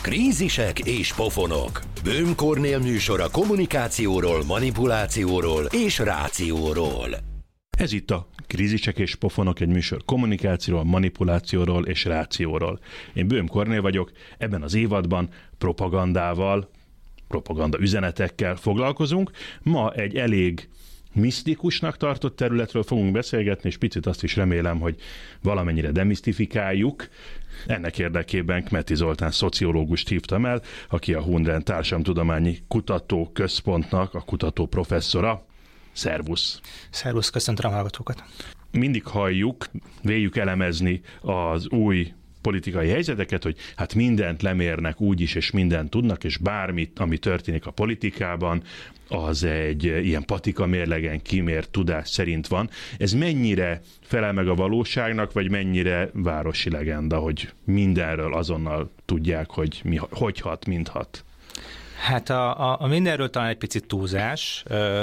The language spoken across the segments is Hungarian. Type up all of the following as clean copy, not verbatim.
Krízisek és pofonok. Böhm Kornél műsora kommunikációról, manipulációról és rációról. Ez itt a Krízisek és pofonok, egy műsor kommunikációról, manipulációról és rációról. Én Böhm Kornél vagyok, ebben az évadban propaganda üzenetekkel foglalkozunk. Ma egy elég misztikusnak tartott területről fogunk beszélgetni, és picit azt is remélem, hogy valamennyire demisztifikáljuk. Ennek érdekében Kmeti Zoltán szociológust hívtam el, aki a Hundren Társadalomtudományi Kutatóközpontnak a kutató professzora. Szervusz! Szervusz, köszöntöm a hallgatókat! Mindig halljuk, véljük elemezni az új politikai helyzeteket, hogy hát mindent lemérnek úgyis, és mindent tudnak, és bármit, ami történik a politikában, az egy ilyen patika mérlegen kimért tudás szerint van. Ez mennyire felel meg a valóságnak, vagy mennyire városi legenda, hogy mindenről azonnal tudják, hogy hogy hat, mint hat? Hát a mindenről talán egy picit túlzás,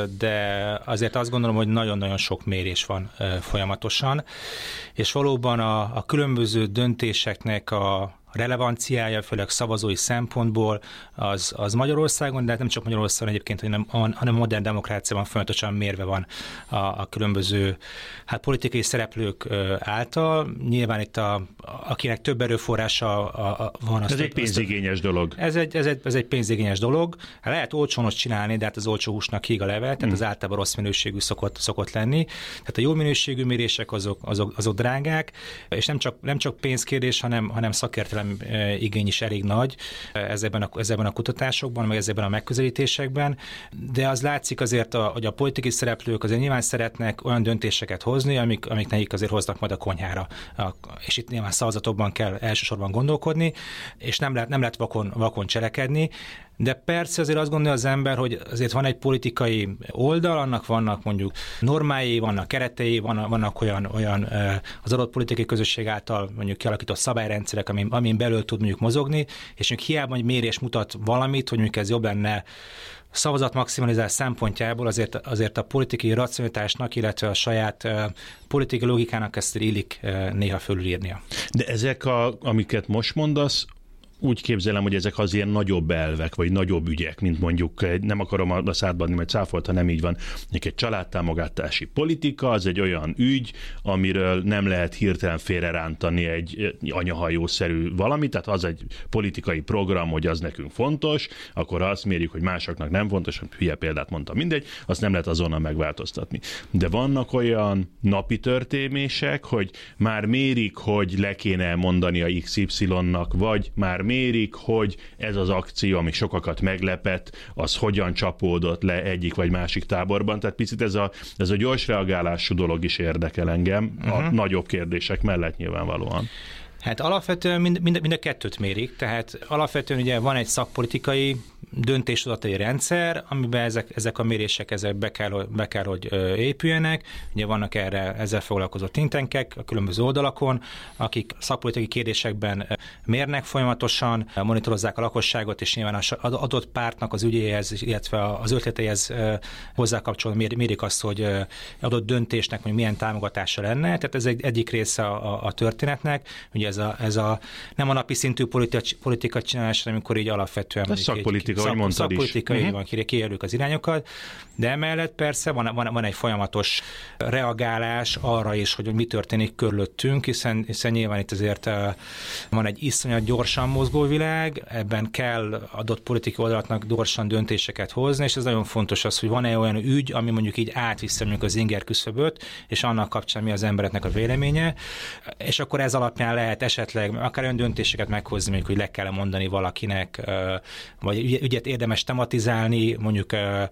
de azért azt gondolom, hogy nagyon-nagyon sok mérés van folyamatosan, és valóban a különböző döntéseknek a relevanciája, főleg szavazói szempontból, az Magyarországon, de hát nem csak Magyarországon egyébként, hanem modern demokráciában folyamatosan mérve van a különböző politikai szereplők által. Nyilván itt akinek több erőforrása van. Ez egy pénzigényes dolog. Ez egy pénzigényes dolog. Lehet olcsónos csinálni, de hát az olcsó húsnak híg a level, tehát az általában rossz minőségű szokott lenni. Tehát a jó minőségű mérések azok drágák, és nem csak pénzkérdés, hanem szakértelem igény is elég nagy ezekben a kutatásokban, meg ezekben a megközelítésekben, de az látszik azért, hogy a politikai szereplők azért nyilván szeretnek olyan döntéseket hozni, amik nekik azért hoznak majd a konyhára. És itt nyilván szavazatokban kell elsősorban gondolkodni, és nem lehet vakon cselekedni, de persze azért azt gondolja az ember, hogy azért van egy politikai oldal, annak vannak mondjuk normái, vannak keretei, vannak olyan az adott politikai közösség által mondjuk kialakított szabályrendszerek, amin belül tud mondjuk mozogni, és mondjuk hiába egy mérés mutat valamit, hogy mondjuk ez jobb lenne szavazatmaximalizálás szempontjából, azért a politikai racionalitásnak, illetve a saját politikai logikának ezt illik néha fölülírnia. De ezek, amiket most mondasz, úgy képzelem, hogy ezek az ilyen nagyobb elvek, vagy nagyobb ügyek, mint mondjuk, nem akarom a szádba adni, mert cáfolt, ha nem így van, egy családtámogatási politika, az egy olyan ügy, amiről nem lehet hirtelen félrerántani egy anyahajószerű valamit, tehát az egy politikai program, hogy az nekünk fontos, akkor ha azt mérjük, hogy másoknak nem fontos, hülye példát mondtam, mindegy, azt nem lehet azonnal megváltoztatni. De vannak olyan napi történések, hogy már mérik, hogy le kéne mondani a XY-nak, vagy már mérik, hogy ez az akció, ami sokakat meglepett, az hogyan csapódott le egyik vagy másik táborban. Tehát picit ez a gyors reagálású dolog is érdekel engem, a nagyobb kérdések mellett nyilvánvalóan. Hát alapvetően mind a kettőt mérik, tehát alapvetően ugye van egy szakpolitikai döntéshozatai rendszer, amiben ezek a mérések be kell, hogy épüljenek. Ugye vannak ezzel foglalkozó think tankek a különböző oldalakon, akik szakpolitikai kérdésekben mérnek folyamatosan, monitorozzák a lakosságot, és nyilván az adott pártnak az ügyéhez, illetve az ötleteihez hozzákapcsolódva mérik azt, hogy adott döntésnek hogy milyen támogatása lenne. Tehát ez egyik része a történetnek. Ugye ez a nem a napi szintű politika csinálás, hanem amikor így alapvetően ez szakpolitika, ahogy mondtad is. Szakpolitikai van, kijelölik az irányokat, de emellett persze van egy folyamatos reagálás arra is, hogy mi történik körülöttünk, hiszen nyilván itt azért van egy iszonyat gyorsan mozgó világ, ebben kell adott politikai oldalaknak gyorsan döntéseket hozni, és ez nagyon fontos az, hogy van-e olyan ügy, ami mondjuk így átvisze mondjuk az inger küszöböt, és annak kapcsán mi az embereknek a véleménye, és akkor ez alapján lehet esetleg akár olyan döntéseket meghozni, mondjuk, hogy le kell mondani valakinek, vagy ügyet érdemes tematizálni, mondjuk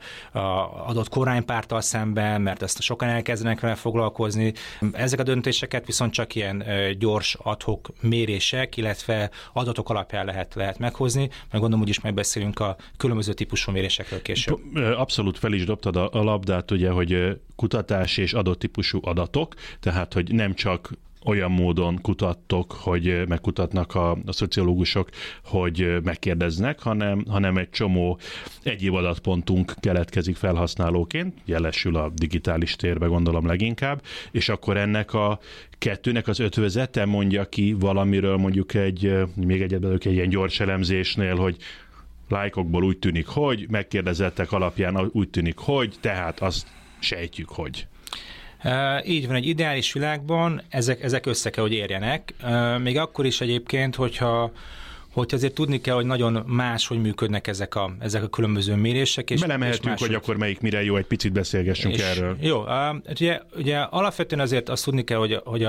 adott kormánypárttal szemben, mert ezt sokan elkezdenek vele foglalkozni. Ezek a döntéseket viszont csak ilyen gyors ad-hoc mérések, illetve adatok alapján lehet meghozni, meg gondolom úgyis megbeszélünk a különböző típusú mérésekről később. Abszolút fel is dobtad a labdát, ugye, hogy kutatás és adott típusú adatok, tehát hogy nem csak olyan módon kutattok, hogy megkutatnak a szociológusok, hogy megkérdeznek, hanem egy csomó egyéb adatpontunk keletkezik felhasználóként, jelesül a digitális térbe gondolom leginkább, és akkor ennek a kettőnek az ötvözete mondja ki valamiről, mondjuk még egy ilyen gyors elemzésnél, hogy lájkokból úgy tűnik, hogy, megkérdezettek alapján úgy tűnik, hogy, tehát azt sejtjük, hogy. Így van, egy ideális világban ezek össze kell, hogy érjenek. Még akkor is egyébként, hogyha azért tudni kell, hogy nagyon máshogy működnek ezek a különböző mérések. És belemehetünk, hogy akkor melyik mire jó, egy picit beszélgessünk erről. Jó, ugye alapvetően azért azt tudni kell, hogy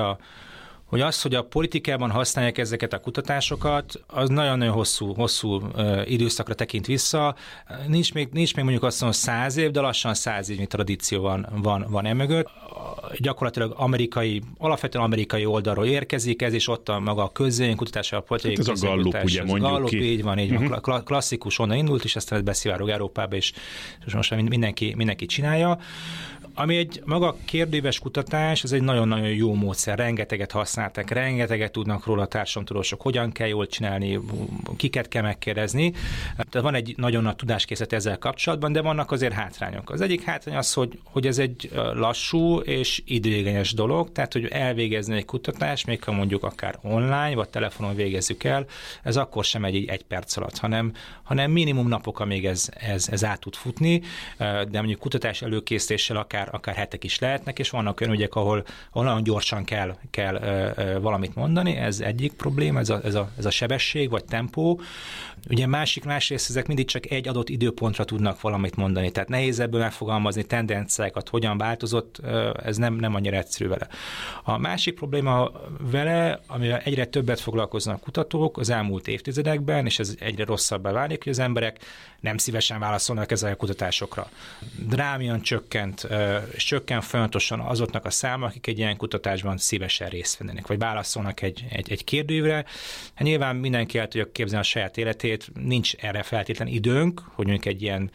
a politikában használják ezeket a kutatásosokat, az nagyon-nagyon hosszú időszakra tekint vissza. Nincs még mondjuk azt mondom 100 év, de lassan 100 évnyi tradíció van emögött. Gyakorlatilag alapvetően amerikai oldalról érkezik ez, és ott a maga a közvéleménykutatás, a politikai közvéleménykutatás. Ez a Gallup, ugye mondjuk Gallup, ki. így van, klasszikus onnan indult, és aztán ez beszivárog Európába, és most mindenki csinálja. Ami egy maga kérdőíves kutatás, ez egy nagyon-nagyon jó módszer, rengeteget használták, rengeteget tudnak róla a társadalomtudósok, hogyan kell jól csinálni, kiket kell megkérdezni. Tehát van egy nagyon nagy tudáskészlet ezzel kapcsolatban, de vannak azért hátrányok. Az egyik hátrány az, hogy ez egy lassú és időigényes dolog, tehát hogy elvégezni egy kutatást, még ha mondjuk akár online, vagy telefonon végezzük el, ez akkor sem egy perc alatt, hanem minimum napok, amíg ez át tud futni, de mondjuk kutatás előkészítéssel akár hetek is lehetnek, és vannak olyan ügyek, ahol nagyon gyorsan kell valamit mondani, ez egyik probléma, ez a sebesség vagy tempó. Ugye másrészt ezek mindig csak egy adott időpontra tudnak valamit mondani, tehát nehéz ebből megfogalmazni tendenciákat, hogyan változott, ez nem annyira egyszerű vele. A másik probléma vele, amivel egyre többet foglalkoznak kutatók az elmúlt évtizedekben, és ez egyre rosszabbá válik, hogy az emberek nem szívesen válaszolnak ezzel a kutatásokra. Drámaian csökkent, és csökken folyamatosan azoknak a száma, akik egy ilyen kutatásban szívesen részt vennének, vagy válaszolnak egy kérdőívre. Hát nyilván mindenki el tudja képzelni a saját életét, nincs erre feltétlen időnk, hogy mondjuk egy ilyen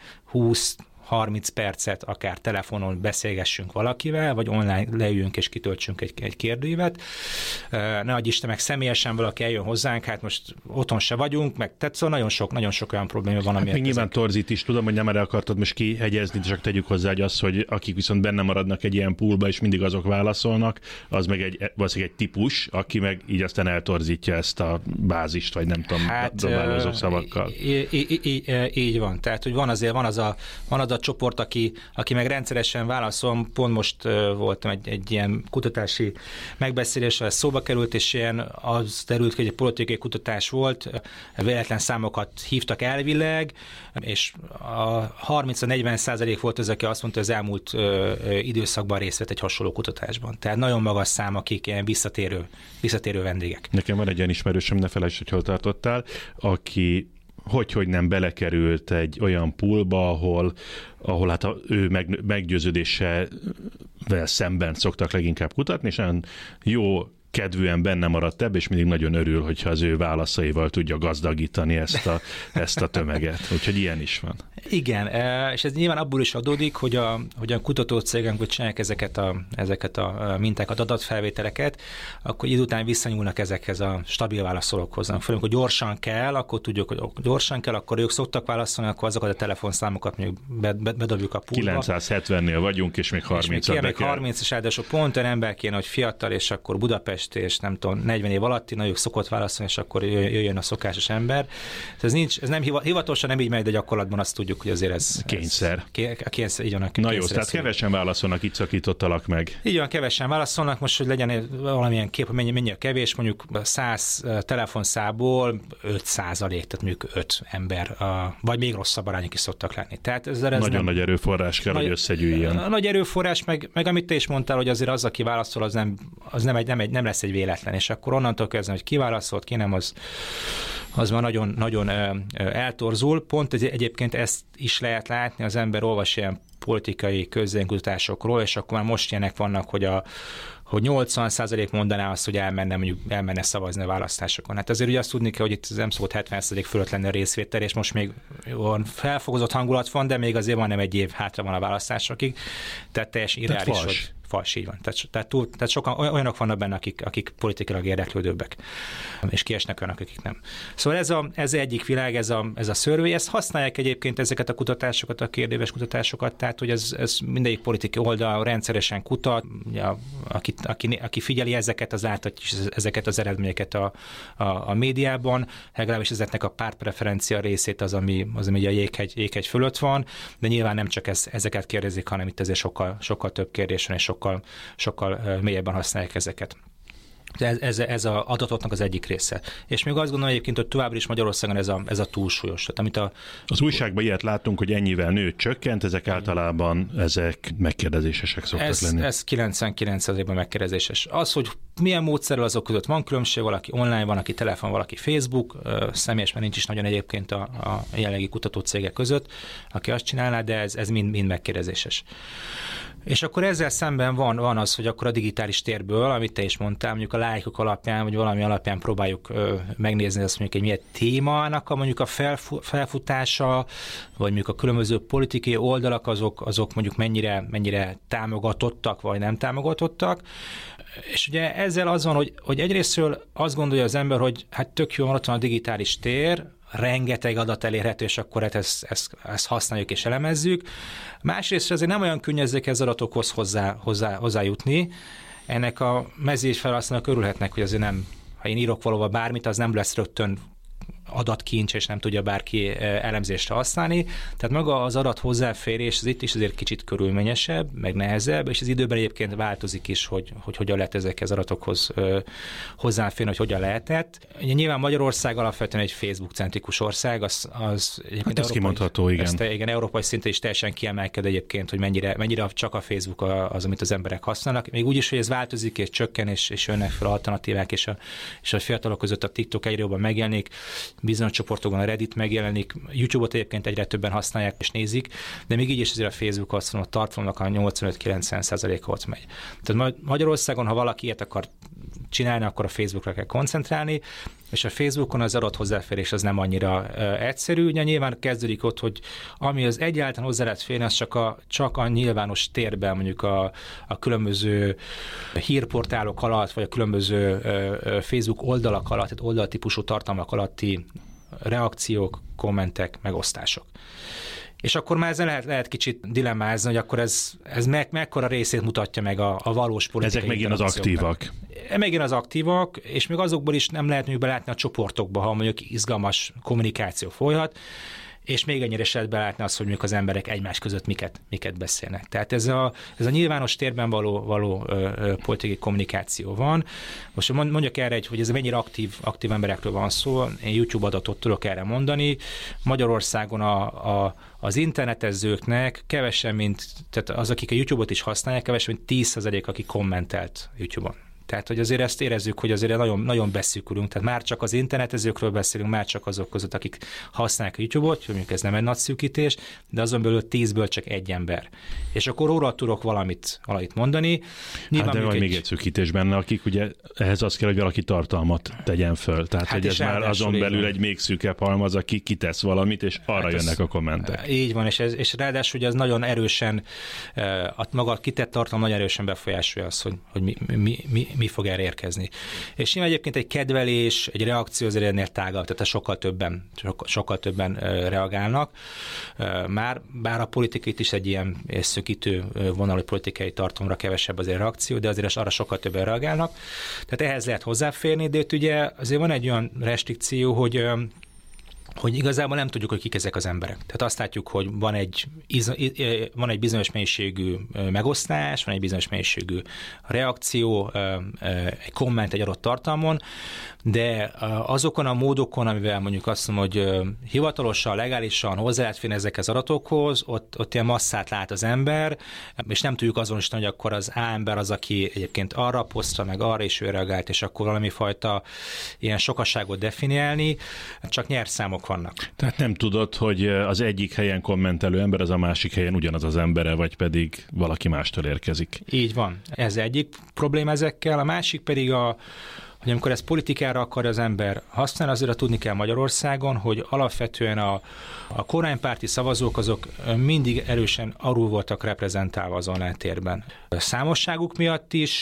20-30 percet akár telefonon beszélgessünk valakivel, vagy online leüljünk és kitöltsünk egy kérdőívet. Ne adj Isten, meg személyesen valaki eljön hozzánk, hát most otthon se vagyunk, meg tehát szóval nagyon sok olyan probléma van, amiért nyilván torzít is, tudom, hogy nem erre akartad most kihegyezni, csak tegyük hozzá, hogy akik viszont benne maradnak egy ilyen poolba, és mindig azok válaszolnak, az meg valószínűleg egy típus, aki meg így aztán eltorzítja ezt a bázist, vagy nem tudom, dobálózó szavakkal. Így van. Tehát, hogy van az a csoport, aki meg rendszeresen válaszol. Pont most voltam egy ilyen kutatási megbeszéléssel, szóba került, és az derült, hogy egy politikai kutatás volt, véletlen számokat hívtak elvileg, és a 30-40% volt az, aki azt mondta, hogy az elmúlt időszakban részt vett egy hasonló kutatásban. Tehát nagyon magas szám, akik ilyen visszatérő vendégek. Nekem van egy ilyen ismerősöm, ne felejtsd, hogy hol tartottál, aki hogy nem belekerült egy olyan poolba, ahol hát ő meggyőződéssel szemben szoktak leginkább kutatni, és olyan jó kedvűen benne maradt ebbe, és mindig nagyon örül, hogyha az ő válaszaival tudja gazdagítani ezt a tömeget. Úgyhogy ilyen is van. Igen, és ez nyilván abból is adódik, hogy a kutatócégek, hogy csinálják ezeket a mintákat, adatfelvételeket, akkor idő után visszanyúlnak ezekhez a stabil válaszolókhoz. Főleg, hogy gyorsan kell, akkor tudjuk, hogy gyorsan kell, akkor ők szoktak válaszolni, akkor azokat a telefonszámokat mondjuk bedobjuk a poolba. 970-nél vagyunk, és még 30-at még 30, és ráadásul pont olyan ember kéne, hogy fiatal, és akkor Budapest, és nem tudom, 40 év alatti, ők szokott válaszolni, és akkor jöjjön a szokásos ember. Ez nem hivatalosan nem így megy, de gyakorlatban azt tudjuk, hogy azért ez kényszer. Kényszer, így van. Na jó, tehát kevesen válaszolnak, itt szakítottalak meg. Így van, kevesen válaszolnak, most, hogy legyen valamilyen kép, mennyi a kevés, mondjuk 100 telefonszámból 5%, tehát mondjuk 5 ember, vagy még rosszabb arányok is szoktak lenni. Tehát ez nagyon nagy erőforrás kell, hogy összegyűjjön. Nagy erőforrás, meg amit te is mondtál, hogy azért az, aki válaszol, az nem lesz egy véletlen, és akkor onnantól kezdve, hogy ki válaszolt, ki nem, az már nagyon eltorzul. Pont egyébként ezt is lehet látni, az ember olvas ilyen politikai közvéleménykutatásokról, és akkor már most ilyenek vannak, hogy 80% mondaná azt, hogy elmenne szavazni a választásokon. Hát azért ugye azt tudni kell, hogy itt nem szólt 70% fölött lenne a részvétel, és most még olyan felfogozott hangulat van, de még azért van nem egy év hátra van a választásokig, tehát teljesen irreális. így van. Tehát sokan olyanok vannak benne, akik politikailag érdeklődőbbek, és kiesnek olyanok, akik nem. Szóval ez egyik világ, ez a survey, ezt használják egyébként ezeket a kutatásokat, a kérdéves kutatásokat, tehát hogy ez mindegyik politikai oldal rendszeresen kutat, aki figyeli ezeket, az láthatja ezeket az eredményeket a médiában, legalábbis ezeknek a pártpreferencia részét az, ami a jéghegy fölött van, de nyilván nem csak ezeket kérdezik, hanem itt azért sokkal több kérdés van, és sokkal mélyebben használják ezeket. Ez az adatoknak az egyik része. És még azt gondolom egyébként, hogy továbbra is Magyarországon ez a túlsúlyos. Tehát, az újságban ilyet láttunk, hogy ennyivel nőtt, csökkent, ezek általában megkérdezésesek szoktak lenni. Ez 99%-ban megkérdezéses. Az, hogy milyen módszerrel azok között van különbség, valaki online van, aki telefon, valaki Facebook, személyesen nincs is nagyon egyébként a jelenlegi kutatócégek között, aki azt csinálná, de ez mind megkérdezéses. És akkor ezzel szemben van az, hogy akkor a digitális térből, amit te is mondtál, mondjuk a lájkok alapján, vagy valami alapján próbáljuk megnézni azt mondjuk, hogy milyen témának mondjuk a felfutása, vagy mondjuk a különböző politikai oldalak, azok mondjuk mennyire támogatottak, vagy nem támogatottak. És ugye ezzel az van, hogy egyrésztről azt gondolja az ember, hogy hát tök jó, ott van a digitális tér, rengeteg adat elérhető, és akkor ezt használjuk és elemezzük. Másrészt azért nem olyan könnyű ezekhez az adatokhoz hozzájutni. Ennek a mezés felhasználók örülhetnek, hogy azért nem, ha én írok valahova bármit, az nem lesz rögtön adatkincs, és nem tudja bárki elemzésre használni. Tehát maga az adat hozzáférés az itt is azért kicsit körülményesebb, meg nehezebb, és az időben egyébként változik is, hogy hogyan lehet ezekhez az adatokhoz hozzáférni, hogy hogyan lehetett. Nyilván Magyarország alapvetően egy Facebook-centrikus ország, az hát ez kimondható, igen. Igen, európai szinten is teljesen kiemelked egyébként, hogy mennyire csak a Facebook az, amit az emberek használnak. Még úgy is, hogy ez változik és csökken, és jönnek fel alternatívák, és a fiatalok között a TikTok egyre jobban megjelenik, bizonyos csoportokban a Reddit megjelenik, YouTube-ot egyébként egyre többen használják és nézik, de még így is azért a Facebook azt mondom, a tartalomnak a 85-90%-a ott megy. Tehát Magyarországon, ha valaki ilyet akar csinálni, akkor a Facebookra kell koncentrálni, és a Facebookon az adott hozzáférés az nem annyira egyszerű. Ugye nyilván kezdődik ott, hogy ami az egyáltalán hozzá lehet férni, az csak a nyilvános térben, mondjuk a különböző hírportálok alatt, vagy a különböző Facebook oldalak alatt, tehát oldaltípusú tartalmak alatti reakciók, kommentek, megosztások. És akkor már ezzel lehet kicsit dilemmázni, hogy akkor ez mekkora részét mutatja meg a valós politikai. Ezek megint az aktívak. Megint az aktívak, és még azokból is nem lehet mondjuk belátni a csoportokba, ha mondjuk izgalmas kommunikáció folyhat, és még ennyire se lehet belátni azt, hogy mondjuk az emberek egymás között miket beszélnek. Tehát ez a nyilvános térben való politikai kommunikáció van. Most mondjak erre, hogy ez mennyire aktív emberekről van szó. Én YouTube adatot tudok erre mondani. Magyarországon az internetezőknek kevesen, tehát az, akik a YouTube-ot is használják, kevesen, mint 10%, aki kommentelt YouTube-on. Tehát, hogy azért ezt érezzük, hogy azért nagyon, nagyon beszűkülünk. Tehát már csak az internetezőkről beszélünk, már csak azok között, akik használják a YouTube-ot, mondjuk ez nem egy nagy szűkítés, de azon belül 10-ből csak egy ember. És akkor róla tudok valamit mondani. Hát de van még egy szűkítés benne, akik ugye ehhez az kell, hogy valaki tartalmat tegyen föl. Tehát, hát hogy ez már azon belül egy még szűkebb halmaz, aki kitesz valamit, és arra jönnek a kommentek. Így van, és ráadásul ugye ez nagyon erősen, maga a kitett tartalom nagyon erősen befolyásolja azt, hogy mi fog erre érkezni. És nyilván egyébként egy kedvelés, egy reakció azért ennél tágabb, tehát sokkal többen reagálnak. Bár a politikait is egy ilyen szökítő vonalú politikai tartalomra kevesebb azért reakció, de azért arra sokkal többen reagálnak. Tehát ehhez lehet hozzáférni, de ugye azért van egy olyan restrikció, hogy igazából nem tudjuk, hogy kik ezek az emberek. Tehát azt látjuk, hogy van egy bizonyos mennyiségű megosztás, van egy bizonyos mennyiségű reakció, egy komment egy adott tartalmon, de azokon a módokon, amivel mondjuk azt mondom, hogy hivatalosan, legálisan hozzá lehet férni ezekhez az adatokhoz, ott ilyen masszát lát az ember, és nem tudjuk azonosítani, hogy akkor az A ember az, aki egyébként arra posztra, meg arra is ő reagált, és akkor valami fajta ilyen sokasságot definiálni, csak nyerszámok vannak. Tehát nem tudod, hogy az egyik helyen kommentelő ember, az a másik helyen ugyanaz az embere, vagy pedig valaki mástól érkezik. Így van. Ez egyik probléma ezekkel, a másik pedig hogy amikor ezt politikára akarja az ember használni, azért tudni kell Magyarországon, hogy alapvetően a kormánypárti szavazók azok mindig erősen alul voltak reprezentálva az online térben. Számosságuk miatt is,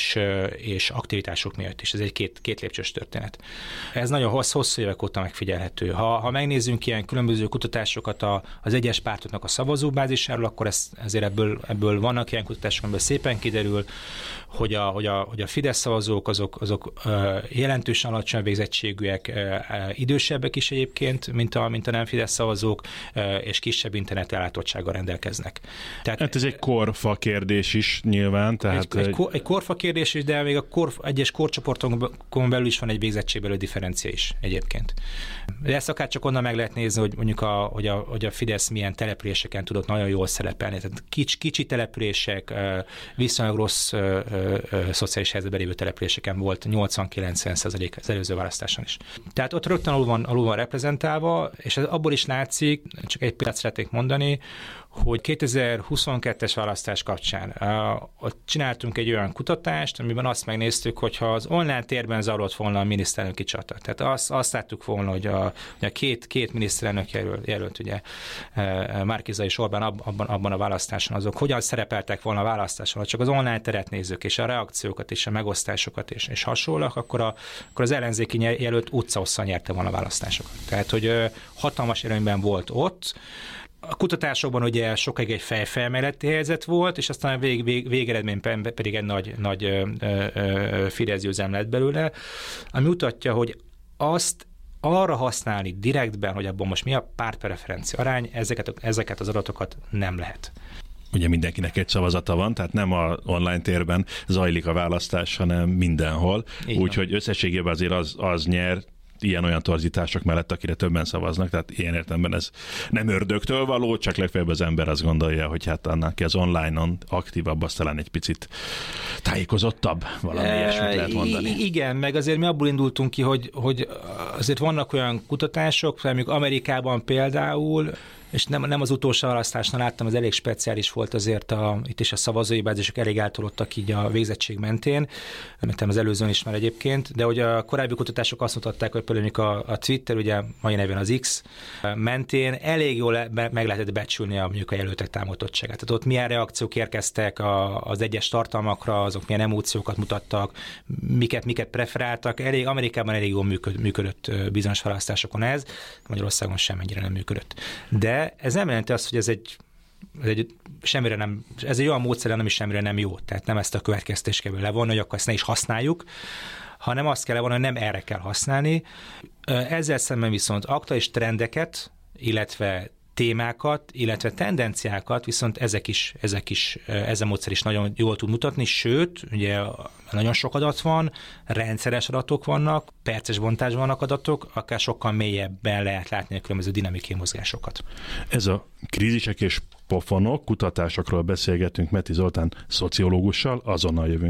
és aktivitásuk miatt is. Ez egy két lépcsős történet. Ez nagyon hosszú évek óta megfigyelhető. Ha megnézzünk ilyen különböző kutatásokat az egyes pártoknak a szavazóbázisáról, akkor ezért ebből vannak ilyen kutatások, amiből szépen kiderül, hogy a Fidesz szavazók azok jelentősen alacsony végzettségűek, idősebbek is egyébként, mint a nem Fidesz szavazók, és kisebb internet ellátottsággal rendelkeznek. Tehát, hát ez egy korfa kérdés is nyilván. Tehát egy korfa kérdés is, de még egyes korcsoportokon belül is van egy végzettségbeli differencia is egyébként. De ezt akár csak onnan meg lehet nézni, hogy mondjuk hogy a Fidesz milyen településeken tudott nagyon jól szerepelni. Tehát kicsi települések, viszonylag rossz szociális helyzetben lévő településeken volt 80-90% az előző választáson is. Tehát ott rögtön alul van reprezentálva, és ez abból is látszik, csak egy példát szeretnék mondani, hogy 2022-es választás kapcsán ott csináltunk egy olyan kutatást, amiben azt megnéztük, hogyha az online térben zajlott volna a miniszterelnöki csata. Tehát azt láttuk volna, hogy a két miniszterelnök jelölt, ugye Márki és Orbán abban a választáson, azok hogyan szerepeltek volna a választáson, ha csak az online teret nézzük, és a reakciókat, és a megosztásokat, és hasonlóak, akkor az ellenzéki jelölt utcahosszan nyerte volna a választásokat. Tehát, hogy hatalmas előnyben volt ott. A kutatásokban ugye sokáig egy fejfelmeleti helyzet volt, és aztán a végeredményben pedig egy nagy Fidesz győzelem lett belőle, ami mutatja, hogy azt arra használni direktben, hogy abban most mi a pártpreferencia arány, ezeket az adatokat nem lehet. Ugye mindenkinek egy szavazata van, tehát nem a online térben zajlik a választás, hanem mindenhol. Úgyhogy összességében azért az nyer, ilyen-olyan torzítások mellett, akire többen szavaznak, tehát ilyen értelemben ez nem ördögtől való, csak legfeljebb az ember azt gondolja, hogy hát annak ki az online-on aktívabb, az talán egy picit tájékozottabb, valami ilyesmit lehet mondani. Igen, meg azért mi abból indultunk ki, hogy azért vannak olyan kutatások, mondjuk Amerikában például, és nem az utolsó választásnál láttam, az elég speciális volt azért, itt is a szavazói bázisok elég eltolódtak így a végzettség mentén, mert az előzőn is már egyébként, de hogy a korábbi kutatások azt mutatták, hogy például a Twitter, ugye mai nevén az X mentén elég jól meg lehetett becsülni mondjuk a jelöltek támogatottságát. Tehát ott milyen reakciók érkeztek az egyes tartalmakra, azok milyen emóciókat mutattak, miket preferáltak. Amerikában elég jól működött bizonyos választásokon ez, Magyarországon semmennyire nem működött. De ez nem jelenti azt, hogy ez egy olyan módszer, nem is semmire nem jó. Tehát nem ezt a következtést kell levonni, hogy akkor ezt ne is használjuk, hanem azt kell levonni, hogy nem erre kell használni. Ezzel szemben viszont aktuális trendeket, illetve témákat, illetve tendenciákat, viszont ez a módszer is nagyon jól tud mutatni, sőt, ugye nagyon sok adat van, rendszeres adatok vannak, perces bontásban vannak adatok, akár sokkal mélyebben lehet látni a különböző dinamikai mozgásokat. Ez a krízisek és pofonok, kutatásokról beszélgetünk Mety Zoltán szociológussal, azonnal jövünk.